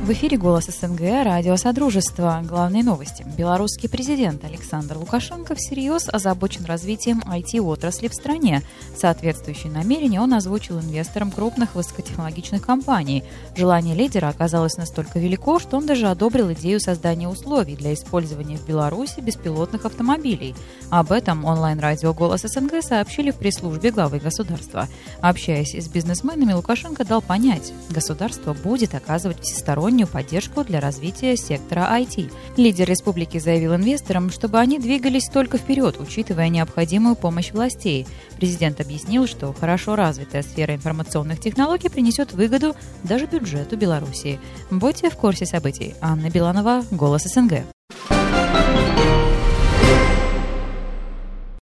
В эфире «Голос СНГ», радио «Содружество». Главные новости. Белорусский президент Александр Лукашенко всерьез озабочен развитием IT-отрасли в стране. Соответствующие намерения он озвучил инвесторам крупных высокотехнологичных компаний. Желание лидера оказалось настолько велико, что он даже одобрил идею создания условий для использования в Беларуси беспилотных автомобилей. Об этом онлайн-радио «Голос СНГ» сообщили в пресс-службе главы государства. Общаясь с бизнесменами, Лукашенко дал понять, государство будет оказывать всестороннюю поддержку для развития сектора IT. Лидер республики заявил инвесторам, чтобы они двигались только вперед, учитывая необходимую помощь властей. Президент объяснил, что хорошо развитая сфера информационных технологий принесет выгоду даже бюджету Белоруссии. Будьте в курсе событий. Анна Биланова, «Голос СНГ».